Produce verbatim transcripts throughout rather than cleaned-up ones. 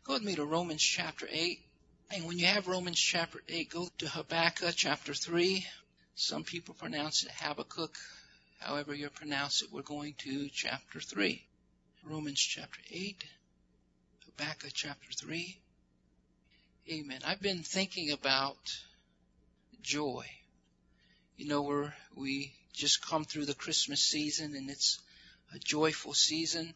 Go with me to Romans chapter eight. And when you have Romans chapter eight, go to Habakkuk chapter three. Some people pronounce it Habakkuk. However you pronounce it, we're going to chapter three. Romans chapter eight, Habakkuk chapter three. Amen. I've been thinking about joy. You know, we're, we just come through the Christmas season, and it's a joyful season.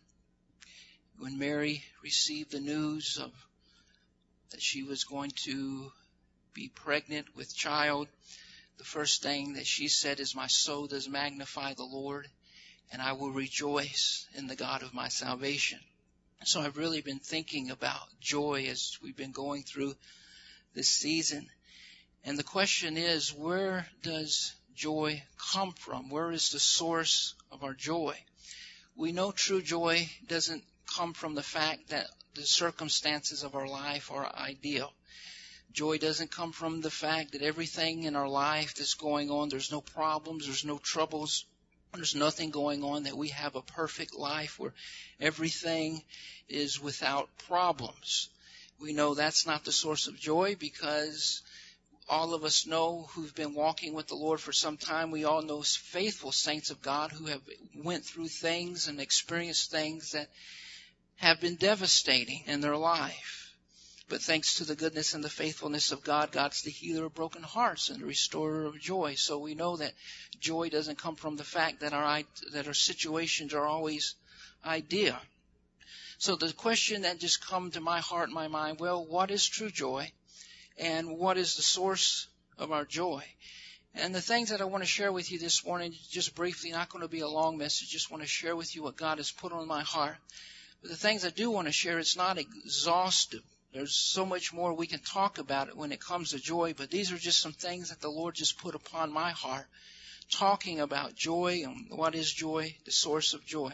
When Mary received the news of that she was going to be pregnant with child, the first thing that she said is, "My soul does magnify the Lord, and I will rejoice in the God of my salvation." So I've really been thinking about joy as we've been going through this season. And the question is, where does joy come from? Where is the source of our joy? We know true joy doesn't come from the fact that the circumstances of our life are ideal. Joy doesn't come from the fact that everything in our life that's going on, there's no problems, there's no troubles, there's nothing going on, that we have a perfect life where everything is without problems. We know that's not the source of joy, because all of us know who've been walking with the Lord for some time, we all know faithful saints of God who have went through things and experienced things that have been devastating in their life. But thanks to the goodness and the faithfulness of God, God's the healer of broken hearts and the restorer of joy. So we know that joy doesn't come from the fact that our that our situations are always ideal. So the question that just come to my heart and my mind, well, what is true joy? And what is the source of our joy? And the things that I want to share with you this morning, just briefly, not going to be a long message, just want to share with you what God has put on my heart. But the things I do want to share, it's not exhaustive. There's so much more we can talk about it when it comes to joy, but these are just some things that the Lord just put upon my heart, talking about joy and what is joy, the source of joy.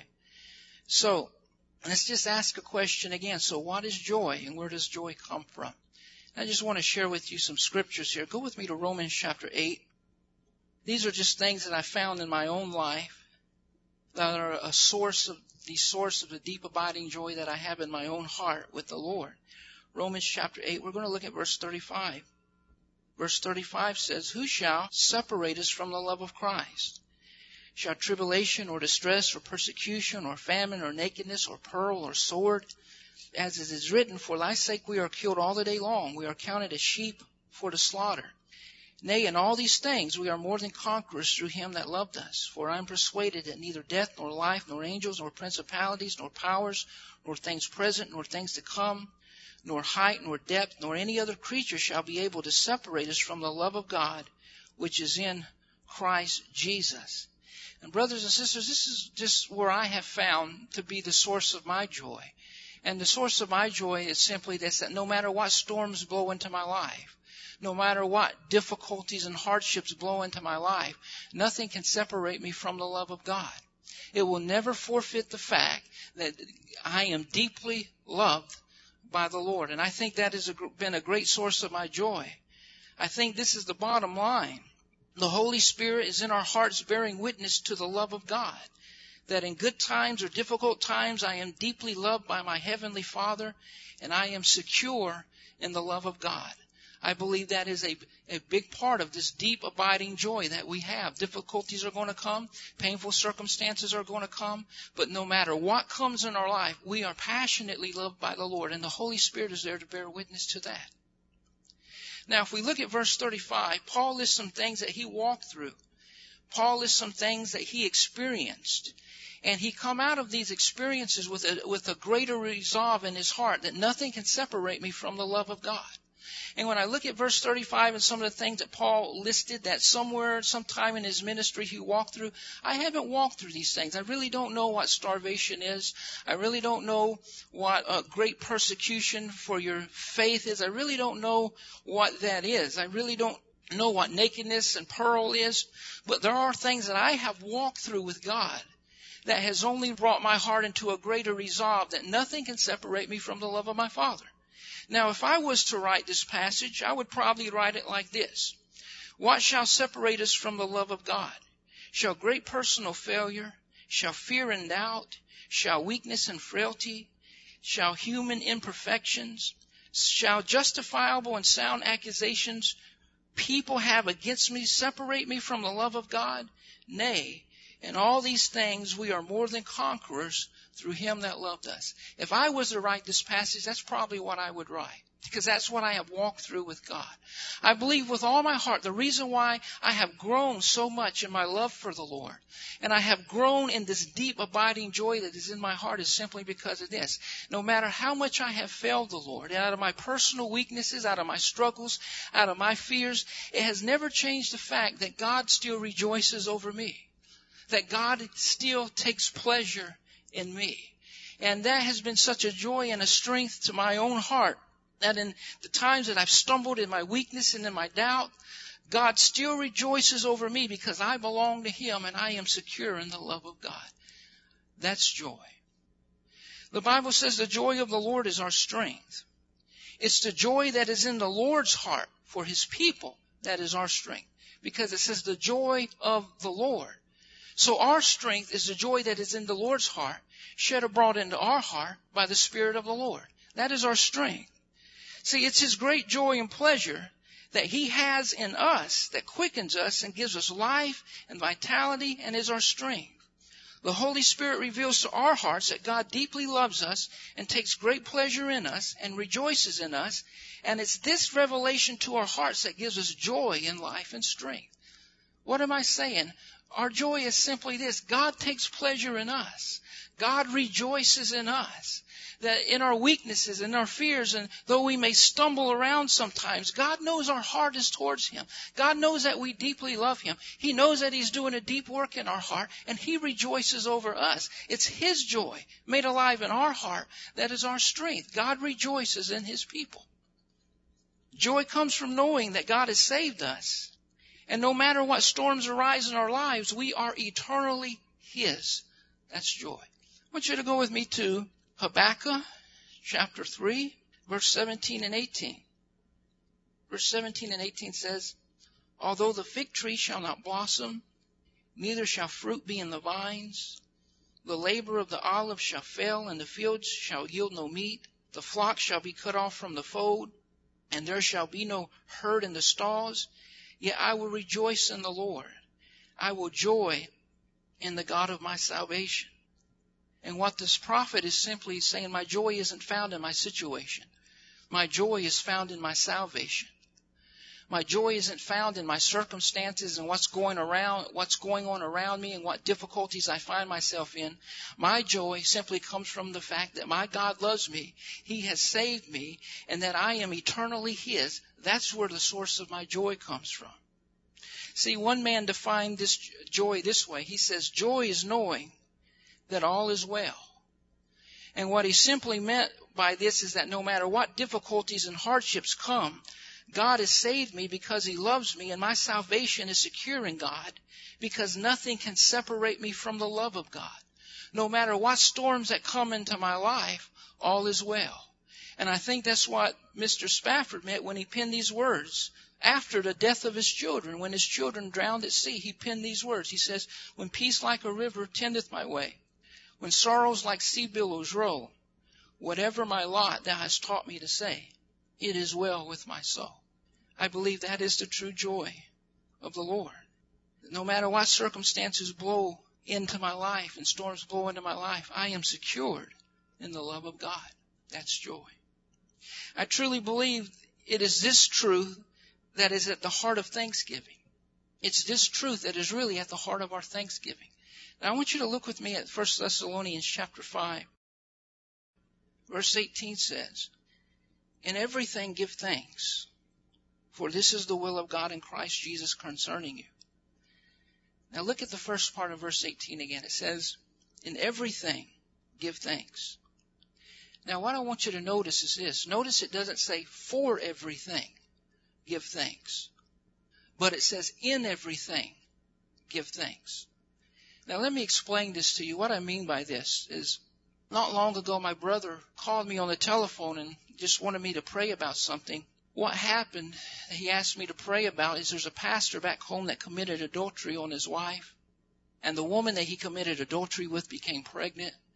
So let's just ask a question again. So what is joy, and where does joy come from? I just want to share with you some scriptures here. Go with me to Romans chapter eight. These are just things that I found in my own life that are a source of the source of the deep abiding joy that I have in my own heart with the Lord. Romans chapter eight, we're going to look at verse thirty-five. Verse thirty-five says, "Who shall separate us from the love of Christ? Shall tribulation or distress or persecution or famine or nakedness or peril or sword? As it is written, for thy sake we are killed all the day long. We are counted as sheep for the slaughter. Nay, in all these things we are more than conquerors through him that loved us. For I am persuaded that neither death, nor life, nor angels, nor principalities, nor powers, nor things present, nor things to come, nor height, nor depth, nor any other creature shall be able to separate us from the love of God, which is in Christ Jesus." And brothers and sisters, this is just where I have found to be the source of my joy. And the source of my joy is simply this, that no matter what storms blow into my life, no matter what difficulties and hardships blow into my life, nothing can separate me from the love of God. It will never forfeit the fact that I am deeply loved by the Lord. And I think that has been a great source of my joy. I think this is the bottom line. The Holy Spirit is in our hearts bearing witness to the love of God. That in good times or difficult times, I am deeply loved by my Heavenly Father, and I am secure in the love of God. I believe that is a, a big part of this deep abiding joy that we have. Difficulties are going to come. Painful circumstances are going to come. But no matter what comes in our life, we are passionately loved by the Lord, and the Holy Spirit is there to bear witness to that. Now, if we look at verse thirty-five, Paul lists some things that he walked through. Paul lists some things that he experienced. And he come out of these experiences with a, with a greater resolve in his heart that nothing can separate me from the love of God. And when I look at verse thirty-five and some of the things that Paul listed that somewhere, sometime in his ministry he walked through, I haven't walked through these things. I really don't know what starvation is. I really don't know what a great persecution for your faith is. I really don't know what that is. I really don't know what nakedness and peril is. But there are things that I have walked through with God that has only brought my heart into a greater resolve that nothing can separate me from the love of my Father. Now, if I was to write this passage, I would probably write it like this. What shall separate us from the love of God? Shall great personal failure? Shall fear and doubt? Shall weakness and frailty? shall human imperfections, shall justifiable and sound accusations people have against me separate me from the love of God? Nay, in all these things we are more than conquerors through him that loved us. If I was to write this passage, that's probably what I would write, because that's what I have walked through with God. I believe with all my heart the reason why I have grown so much in my love for the Lord, and I have grown in this deep abiding joy that is in my heart, is simply because of this. No matter how much I have failed the Lord, out of my personal weaknesses, out of my struggles, out of my fears, it has never changed the fact that God still rejoices over me, that God still takes pleasure in me. And that has been such a joy and a strength to my own heart, that in the times that I've stumbled in my weakness and in my doubt, God still rejoices over me because I belong to him and I am secure in the love of God. That's joy. The Bible says the joy of the Lord is our strength. It's the joy that is in the Lord's heart for his people that is our strength, because it says the joy of the Lord. So our strength is the joy that is in the Lord's heart, shed abroad into our heart by the Spirit of the Lord. That is our strength. See, it's his great joy and pleasure that he has in us that quickens us and gives us life and vitality and is our strength. The Holy Spirit reveals to our hearts that God deeply loves us and takes great pleasure in us and rejoices in us. And it's this revelation to our hearts that gives us joy in life and strength. What am I saying? Our joy is simply this: God takes pleasure in us. God rejoices in us. That in our weaknesses and our fears, and though we may stumble around sometimes, God knows our heart is towards him. God knows that we deeply love him. He knows that he's doing a deep work in our heart, and he rejoices over us. It's his joy made alive in our heart that is our strength. God rejoices in his people. Joy comes from knowing that God has saved us. And no matter what storms arise in our lives, we are eternally his. That's joy. I want you to go with me to Habakkuk chapter three, verse seventeen and eighteen. Verse seventeen and eighteen says, although the fig tree shall not blossom, neither shall fruit be in the vines, the labor of the olive shall fail, and the fields shall yield no meat, the flock shall be cut off from the fold, and there shall be no herd in the stalls, yet I will rejoice in the Lord. I will joy in the God of my salvation. And what this prophet is simply saying, my joy isn't found in my situation. My joy is found in my salvation. My joy isn't found in my circumstances and what's going around, what's going on around me and what difficulties I find myself in. My joy simply comes from the fact that my God loves me. He has saved me, and that I am eternally his. That's where the source of my joy comes from. See, one man defined this joy this way. He says, joy is knowing that all is well. And what he simply meant by this is that no matter what difficulties and hardships come, God has saved me because he loves me, and my salvation is secure in God, because nothing can separate me from the love of God. No matter what storms that come into my life, all is well. And I think that's what Mister Spafford meant when he penned these words. After the death of his children, when his children drowned at sea, he penned these words. He says, when peace like a river tendeth my way, when sorrows like sea billows roll, whatever my lot thou hast taught me to say, it is well with my soul. I believe that is the true joy of the Lord. No matter what circumstances blow into my life and storms blow into my life, I am secured in the love of God. That's joy. I truly believe it is this truth that is at the heart of thanksgiving. It's this truth that is really at the heart of our thanksgiving. Now I want you to look with me at First Thessalonians chapter five. Verse eighteen says, in everything give thanks, for this is the will of God in Christ Jesus concerning you. Now look at the first part of verse eighteen again. It says, in everything give thanks. Now what I want you to notice is this. Notice it doesn't say for everything give thanks, but it says in everything give thanks. Now let me explain this to you. What I mean by this is, not long ago my brother called me on the telephone and just wanted me to pray about something. What happened, he asked me to pray about, is there's a pastor back home that committed adultery on his wife. And the woman that he committed adultery with became pregnant.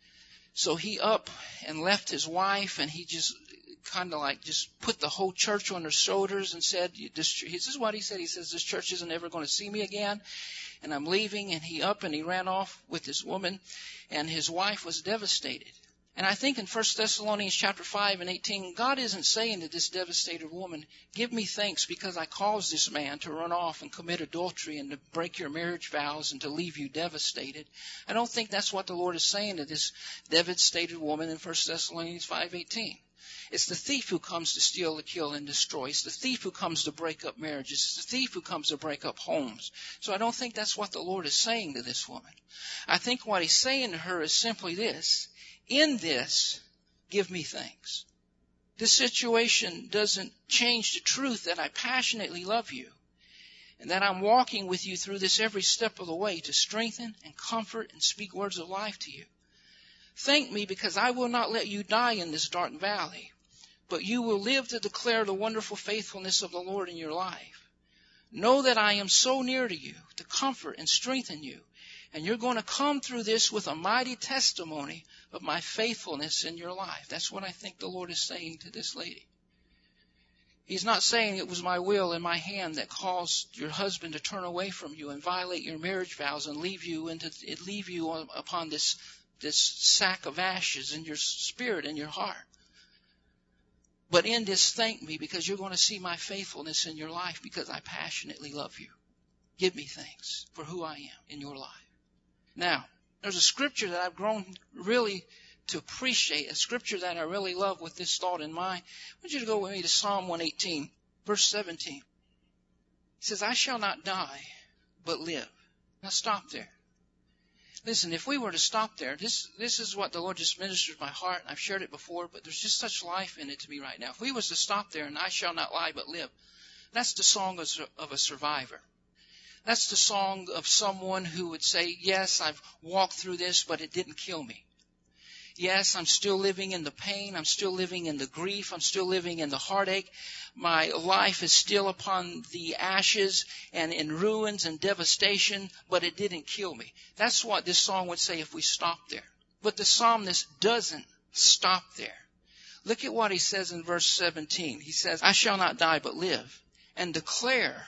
So he up and left his wife, and he just kind of like just put the whole church on their shoulders and said, this, this is what he said. He says, this church isn't ever going to see me again, and I'm leaving. And he up and he ran off with this woman, and his wife was devastated. And I think in First Thessalonians chapter five and eighteen, God isn't saying to this devastated woman, give me thanks because I caused this man to run off and commit adultery and to break your marriage vows and to leave you devastated. I don't think that's what the Lord is saying to this devastated woman in First Thessalonians five eighteen. It's the thief who comes to steal, to kill, and destroy. It's the thief who comes to break up marriages. It's the thief who comes to break up homes. So I don't think that's what the Lord is saying to this woman. I think what he's saying to her is simply this. In this, give me thanks. This situation doesn't change the truth that I passionately love you and that I'm walking with you through this every step of the way to strengthen and comfort and speak words of life to you. Thank me because I will not let you die in this dark valley, but you will live to declare the wonderful faithfulness of the Lord in your life. Know that I am so near to you to comfort and strengthen you. And you're going to come through this with a mighty testimony of my faithfulness in your life. That's what I think the Lord is saying to this lady. He's not saying it was my will and my hand that caused your husband to turn away from you and violate your marriage vows and leave you into leave you upon this this sack of ashes in your spirit and your heart. But in this, thank me because you're going to see my faithfulness in your life because I passionately love you. Give me thanks for who I am in your life. Now, there's a scripture that I've grown really to appreciate, a scripture that I really love with this thought in mind. I want you to go with me to Psalm one eighteen, verse seventeen. It says, I shall not die, but live. Now stop there. Listen, if we were to stop there, this this is what the Lord just ministered my heart, and I've shared it before, but there's just such life in it to me right now. If we was to stop there and I shall not lie, but live, that's the song of, of a survivor. That's the song of someone who would say, yes, I've walked through this, but it didn't kill me. Yes, I'm still living in the pain. I'm still living in the grief. I'm still living in the heartache. My life is still upon the ashes and in ruins and devastation, but it didn't kill me. That's what this song would say if we stopped there. But the psalmist doesn't stop there. Look at what he says in verse seventeen. He says, I shall not die but live and declare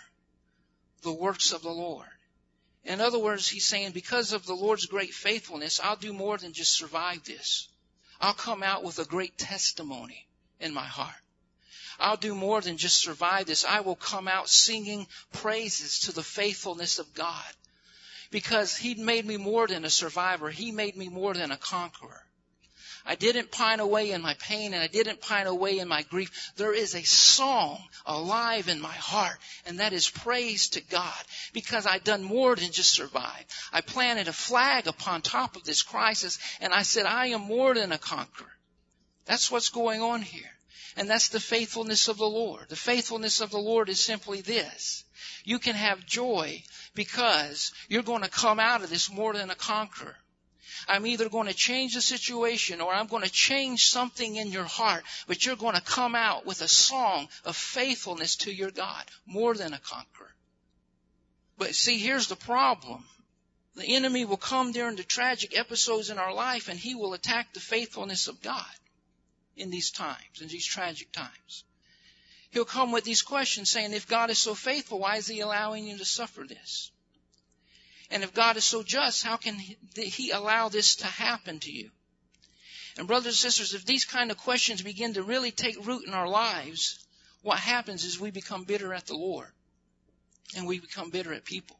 the works of the Lord. In other words, he's saying, because of the Lord's great faithfulness, I'll do more than just survive this. I'll come out with a great testimony in my heart. I'll do more than just survive this. I will come out singing praises to the faithfulness of God. Because he made me more than a survivor. He made me more than a conqueror. I didn't pine away in my pain and I didn't pine away in my grief. There is a song alive in my heart, and that is praise to God because I've done more than just survive. I planted a flag upon top of this crisis and I said, I am more than a conqueror. That's what's going on here. And that's the faithfulness of the Lord. The faithfulness of the Lord is simply this. You can have joy because you're going to come out of this more than a conqueror. I'm either going to change the situation or I'm going to change something in your heart, but you're going to come out with a song of faithfulness to your God, more than a conqueror. But see, here's the problem. The enemy will come during the tragic episodes in our life and he will attack the faithfulness of God in these times, in these tragic times. He'll come with these questions saying, if God is so faithful, why is he allowing you to suffer this? And if God is so just, how can he allow this to happen to you? And brothers and sisters, if these kind of questions begin to really take root in our lives, what happens is we become bitter at the Lord. And we become bitter at people.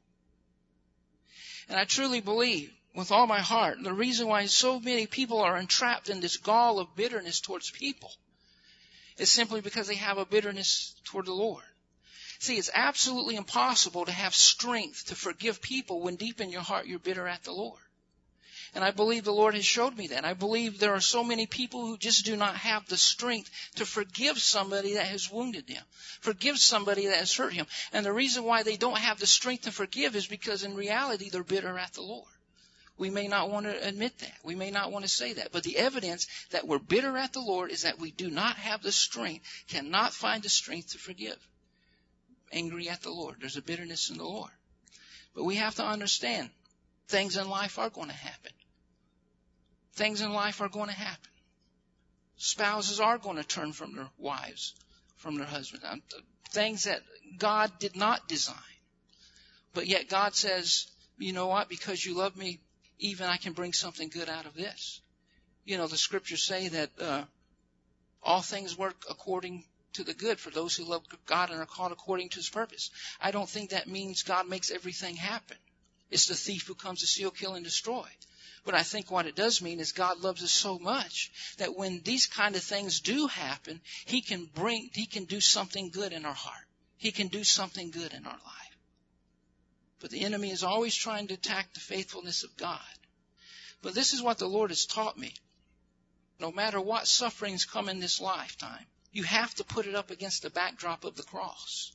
And I truly believe with all my heart, the reason why so many people are entrapped in this gall of bitterness towards people is simply because they have a bitterness toward the Lord. See, it's absolutely impossible to have strength to forgive people when deep in your heart you're bitter at the Lord. And I believe the Lord has showed me that. I believe there are so many people who just do not have the strength to forgive somebody that has wounded them, forgive somebody that has hurt him. And the reason why they don't have the strength to forgive is because in reality they're bitter at the Lord. We may not want to admit that. We may not want to say that. But the evidence that we're bitter at the Lord is that we do not have the strength, cannot find the strength to forgive. Angry at the Lord. There's a bitterness in the Lord. But we have to understand things in life are going to happen. Things in life are going to happen. Spouses are going to turn from their wives, from their husbands. Things that God did not design. But yet God says, you know what? Because you love me, even I can bring something good out of this. You know, the scriptures say that uh, all things work according to the good for those who love God and are called according to his purpose. I don't think that means God makes everything happen. It's the thief who comes to steal, kill, and destroy. But I think what it does mean is God loves us so much that when these kind of things do happen, he can bring, he can do something good in our heart. He can do something good in our life. But the enemy is always trying to attack the faithfulness of God. But this is what the Lord has taught me. No matter what sufferings come in this lifetime, you have to put it up against the backdrop of the cross.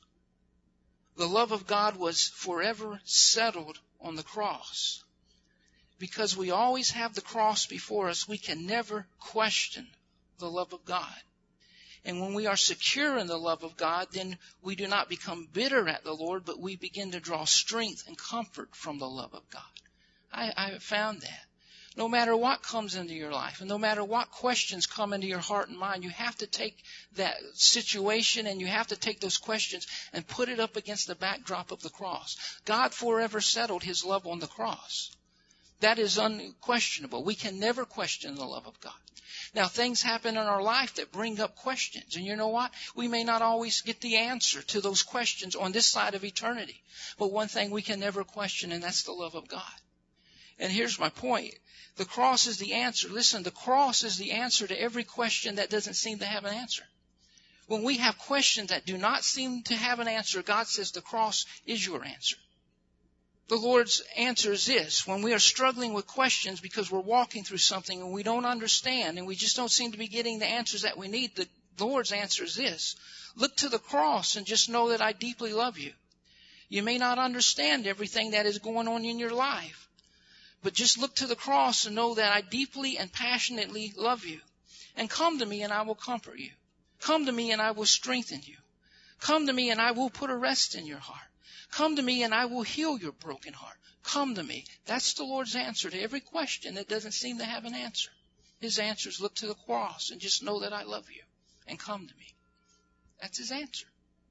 The love of God was forever settled on the cross. Because we always have the cross before us, we can never question the love of God. And when we are secure in the love of God, then we do not become bitter at the Lord, but we begin to draw strength and comfort from the love of God. I, I have found that. No matter what comes into your life, and no matter what questions come into your heart and mind, you have to take that situation and you have to take those questions and put it up against the backdrop of the cross. God forever settled his love on the cross. That is unquestionable. We can never question the love of God. Now, things happen in our life that bring up questions. And you know what? We may not always get the answer to those questions on this side of eternity. But one thing we can never question, and that's the love of God. And here's my point. The cross is the answer. Listen, the cross is the answer to every question that doesn't seem to have an answer. When we have questions that do not seem to have an answer, God says the cross is your answer. The Lord's answer is this. When we are struggling with questions because we're walking through something and we don't understand and we just don't seem to be getting the answers that we need, the Lord's answer is this. Look to the cross and just know that I deeply love you. You may not understand everything that is going on in your life, but just look to the cross and know that I deeply and passionately love you. And come to me and I will comfort you. Come to me and I will strengthen you. Come to me and I will put a rest in your heart. Come to me and I will heal your broken heart. Come to me. That's the Lord's answer to every question that doesn't seem to have an answer. His answer is look to the cross and just know that I love you and come to me. That's his answer.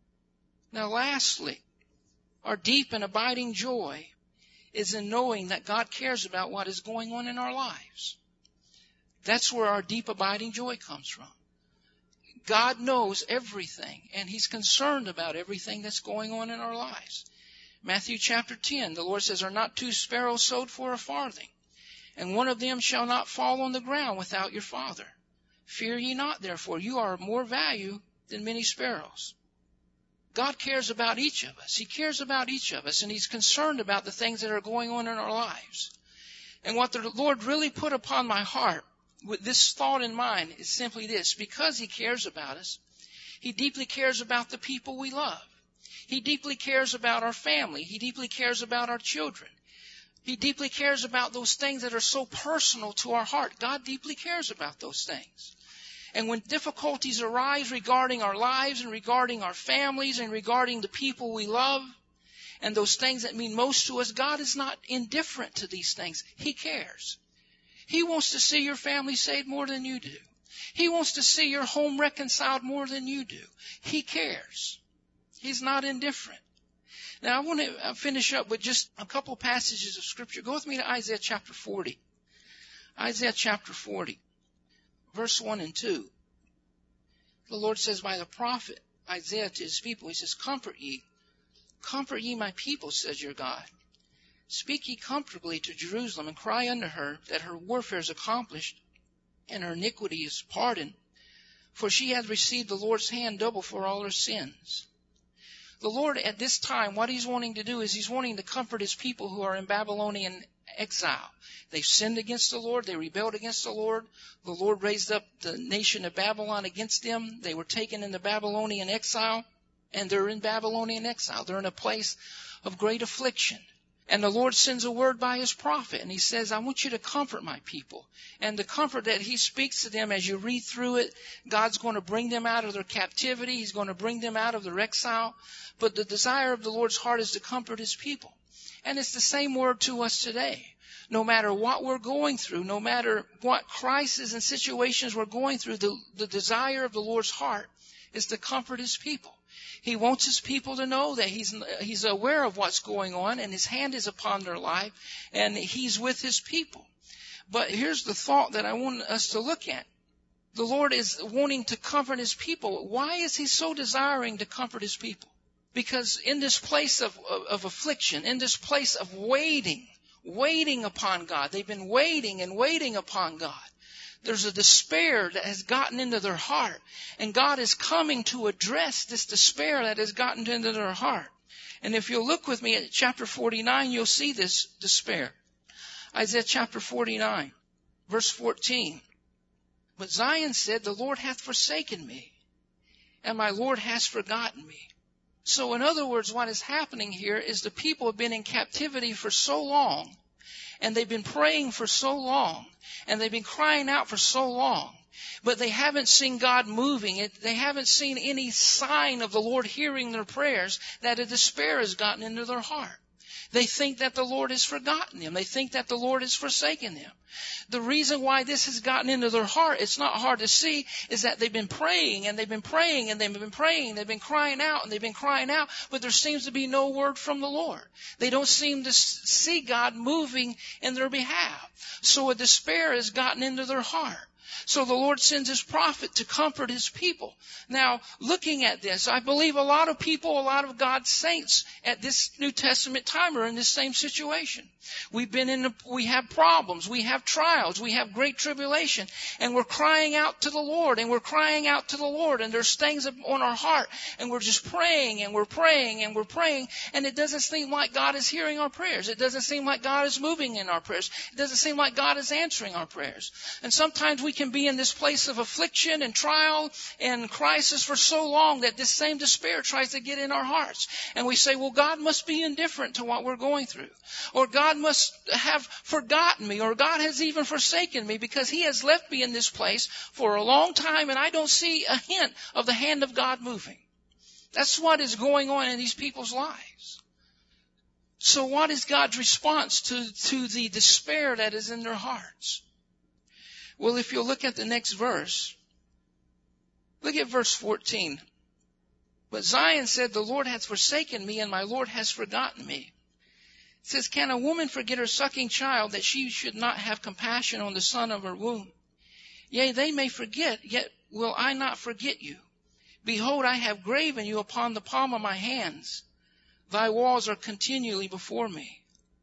Now lastly, our deep and abiding joy is in knowing that God cares about what is going on in our lives. That's where our deep abiding joy comes from. God knows everything, and he's concerned about everything that's going on in our lives. Matthew chapter ten, the Lord says, are not two sparrows sold for a farthing, and one of them shall not fall on the ground without your Father. Fear ye not, therefore, you are of more value than many sparrows. God cares about each of us. He cares about each of us, and he's concerned about the things that are going on in our lives. And what the Lord really put upon my heart with this thought in mind is simply this. Because he cares about us, he deeply cares about the people we love. He deeply cares about our family. He deeply cares about our children. He deeply cares about those things that are so personal to our heart. God deeply cares about those things. And when difficulties arise regarding our lives and regarding our families and regarding the people we love and those things that mean most to us, God is not indifferent to these things. He cares. He wants to see your family saved more than you do. He wants to see your home reconciled more than you do. He cares. He's not indifferent. Now I want to finish up with just a couple passages of Scripture. Go with me to Isaiah chapter forty. Isaiah chapter forty, verse one and two. The Lord says by the prophet Isaiah to his people, he says, comfort ye, comfort ye my people, says your God. Speak ye comfortably to Jerusalem, and cry unto her that her warfare is accomplished, and her iniquity is pardoned. For she hath received the Lord's hand double for all her sins. The Lord at this time, what he's wanting to do is he's wanting to comfort his people who are in Babylonian exile. They've sinned against the Lord. They rebelled against the Lord. The Lord raised up the nation of Babylon against them. They were taken into Babylonian exile, and they're in Babylonian exile. They're in a place of great affliction. And the Lord sends a word by his prophet, and he says, I want you to comfort my people. And the comfort that he speaks to them as you read through it, God's going to bring them out of their captivity. He's going to bring them out of their exile. But the desire of the Lord's heart is to comfort his people. And it's the same word to us today. No matter what we're going through, no matter what crises and situations we're going through, the, the desire of the Lord's heart is to comfort His people. He wants His people to know that He's He's aware of what's going on, and His hand is upon their life, and He's with His people. But here's the thought that I want us to look at. The Lord is wanting to comfort His people. Why is He so desiring to comfort His people? Because in this place of, of, of affliction, in this place of waiting, waiting upon God, they've been waiting and waiting upon God. There's a despair that has gotten into their heart. And God is coming to address this despair that has gotten into their heart. And if you'll look with me at chapter forty-nine, you'll see this despair. Isaiah chapter forty-nine, verse fourteen. But Zion said, the Lord hath forsaken me, and my Lord has forgotten me. So in other words, what is happening here is the people have been in captivity for so long, and they've been praying for so long, and they've been crying out for so long, but they haven't seen God moving. It, they haven't seen any sign of the Lord hearing their prayers, that a despair has gotten into their heart. They think that the Lord has forgotten them. They think that the Lord has forsaken them. The reason why this has gotten into their heart, it's not hard to see, is that they've been praying and they've been praying and they've been praying. They've been crying out and they've been crying out, but there seems to be no word from the Lord. They don't seem to see God moving in their behalf. So a despair has gotten into their heart. So the Lord sends His prophet to comfort His people. Now, looking at this, I believe a lot of people, a lot of God's saints at this New Testament time are in this same situation. We've been in, a, we have problems, we have trials, we have great tribulation, and we're crying out to the Lord, and we're crying out to the Lord, and there's things on our heart, and we're just praying, and we're praying, and we're praying, and it doesn't seem like God is hearing our prayers. It doesn't seem like God is moving in our prayers. It doesn't seem like God is answering our prayers. And sometimes we can be in this place of affliction and trial and crisis for so long that this same despair tries to get in our hearts. And we say, well, God must be indifferent to what we're going through. Or God must have forgotten me, or God has even forsaken me, because He has left me in this place for a long time and I don't see a hint of the hand of God moving. That's what is going on in these people's lives. So what is God's response to, to the despair that is in their hearts? Well, if you'll look at the next verse, look at verse fourteen. But Zion said, the Lord hath forsaken me, and my Lord has forgotten me. It says, can a woman forget her sucking child, that she should not have compassion on the son of her womb? Yea, they may forget, yet will I not forget you. Behold, I have graven you upon the palm of my hands. Thy walls are continually before me.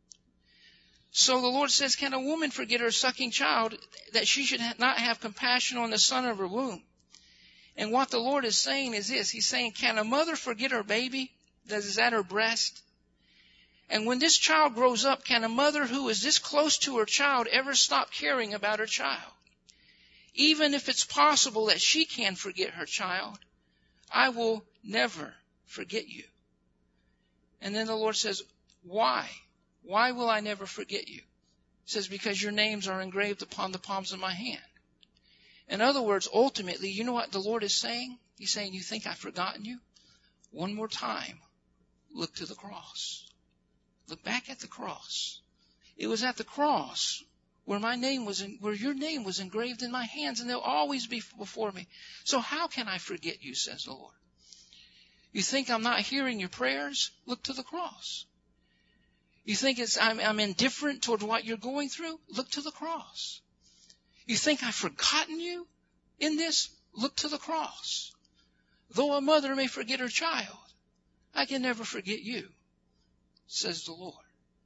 So the Lord says, can a woman forget her sucking child, that she should not have compassion on the son of her womb? And what the Lord is saying is this. He's saying, can a mother forget her baby that is at her breast? And when this child grows up, can a mother who is this close to her child ever stop caring about her child? Even if it's possible that she can forget her child, I will never forget you. And then the Lord says, why? Why will I never forget you? He says, because your names are engraved upon the palms of my hand. In other words, ultimately, you know what the Lord is saying? He's saying, you think I've forgotten you? One more time, look to the cross. Look back at the cross. It was at the cross where my name was, in, where your name was engraved in my hands, and they'll always be before me. So how can I forget you, says the Lord? You think I'm not hearing your prayers? Look to the cross. You think it's, I'm, I'm indifferent toward what you're going through? Look to the cross. You think I've forgotten you in this? Look to the cross. Though a mother may forget her child, I can never forget you, says the Lord.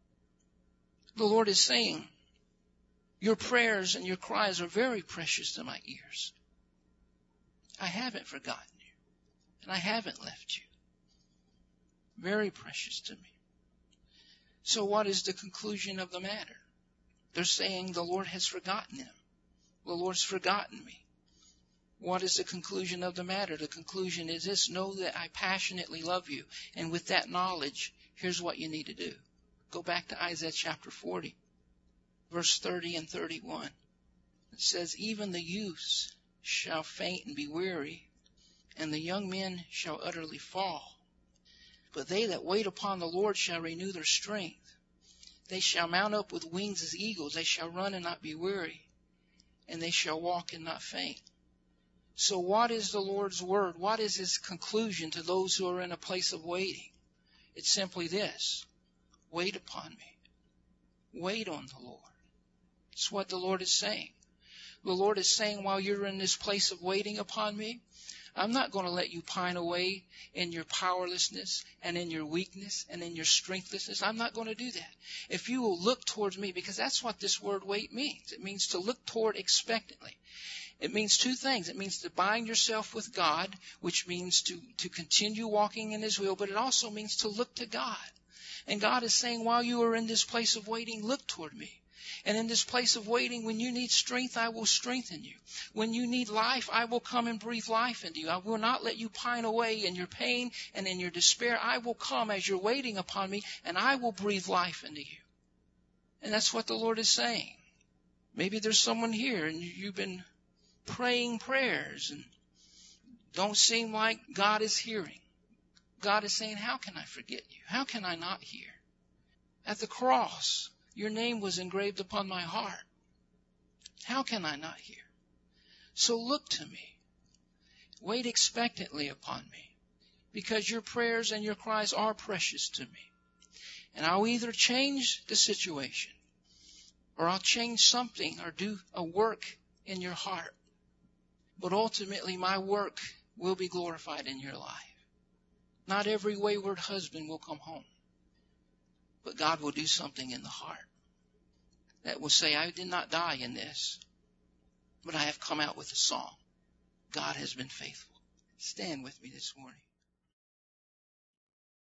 The Lord is saying, your prayers and your cries are very precious to my ears. I haven't forgotten you, and I haven't left you. Very precious to me. So what is the conclusion of the matter? They're saying the Lord has forgotten them. The Lord's forgotten me. What is the conclusion of the matter? The conclusion is this: know that I passionately love you. And with that knowledge, here's what you need to do. Go back to Isaiah chapter forty, verse thirty and thirty-one. It says, even the youths shall faint and be weary, and the young men shall utterly fall. But they that wait upon the Lord shall renew their strength. They shall mount up with wings as eagles. They shall run and not be weary, and they shall walk and not faint. So what is the Lord's word? What is his conclusion to those who are in a place of waiting? It's simply this: wait upon me. Wait on the Lord. It's what the Lord is saying. The Lord is saying, while you're in this place of waiting upon me, I'm not going to let you pine away in your powerlessness and in your weakness and in your strengthlessness. I'm not going to do that. If you will look towards me, because that's what this word wait means. It means to look toward expectantly. It means two things. It means to bind yourself with God, which means to, to continue walking in his will, but it also means to look to God. And God is saying, while you are in this place of waiting, look toward me. And in this place of waiting, when you need strength, I will strengthen you. When you need life, I will come and breathe life into you. I will not let you pine away in your pain and in your despair. I will come as you're waiting upon me, and I will breathe life into you. And that's what the Lord is saying. Maybe there's someone here, and you've been praying prayers and don't seem like God is hearing. God is saying, how can I forget you? How can I not hear? At the cross, your name was engraved upon my heart. How can I not hear? So look to me. Wait expectantly upon me, because your prayers and your cries are precious to me. And I'll either change the situation, or I'll change something or do a work in your heart. But ultimately, my work will be glorified in your life. Not every wayward husband will come home, but God will do something in the heart that will say, I did not die in this, but I have come out with a song. God has been faithful. Stand with me this morning.